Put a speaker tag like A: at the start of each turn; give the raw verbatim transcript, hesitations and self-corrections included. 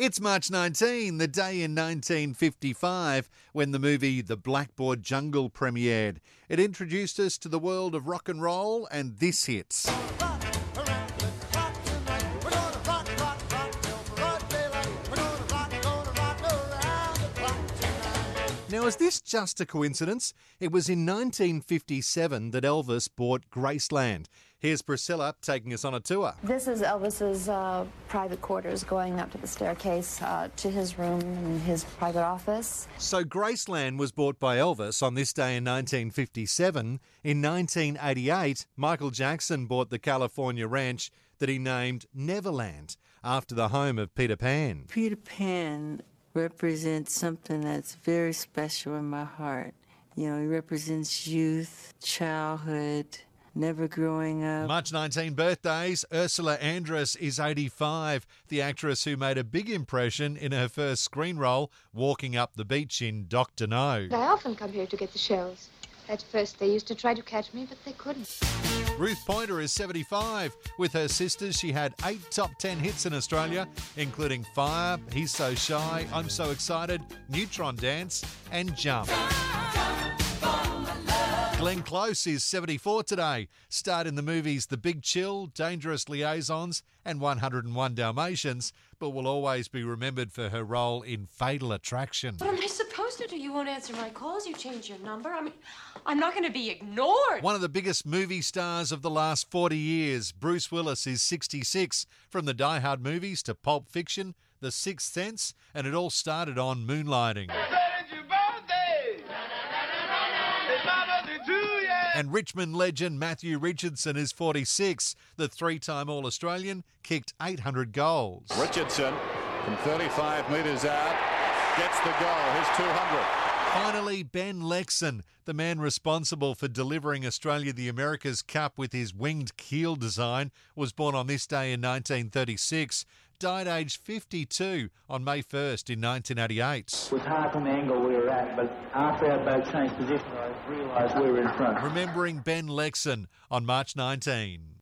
A: It's March nineteenth, the day in nineteen fifty-five, when the movie The Blackboard Jungle premiered. It introduced us to the world of rock and roll, and this hits. Now, is this just a coincidence? It was in nineteen fifty-seven that Elvis bought Graceland. Here's Priscilla taking us on a tour.
B: This is Elvis's uh, private quarters, going up to the staircase uh, to his room and his private office.
A: So Graceland was bought by Elvis on this day in nineteen fifty-seven. In nineteen eighty-eight, Michael Jackson bought the California ranch that he named Neverland, after the home of Peter Pan.
C: Peter Pan represents something that's very special in my heart. You know, he represents youth, childhood, never growing up.
A: March nineteenth birthdays. Ursula Andress is eighty-five, the actress who made a big impression in her first screen role, walking up the beach in Doctor No.
D: I often come here to get the shells. At first they used to try to catch me, but they couldn't.
A: Ruth Pointer is seventy-five. With her sisters, she had eight top ten hits in Australia, including Fire, He's So Shy, I'm So Excited, Neutron Dance and Jump. Glenn Close is seventy-four today. Starred in the movies The Big Chill, Dangerous Liaisons and one oh one Dalmatians, but will always be remembered for her role in Fatal Attraction.
E: What am I supposed to do? You won't answer my calls. You changed your number. I mean, I'm not going to be ignored.
A: One of the biggest movie stars of the last forty years, Bruce Willis, is sixty-six. From the Die Hard movies to Pulp Fiction, The Sixth Sense, and it all started on Moonlighting. And Richmond legend Matthew Richardson is forty-six. The three-time All-Australian kicked eight hundred goals.
F: Richardson from thirty-five metres out gets the goal, his two hundred.
A: Finally, Ben Lexon, the man responsible for delivering Australia the America's Cup with his winged keel design, was born on this day in nineteen thirty-six. Died aged fifty-two on May first in nineteen eighty-eight.
G: It was hard from the angle we were at, but after our boat changed position, I realised we were in front.
A: Remembering Ben Lexon on March nineteenth.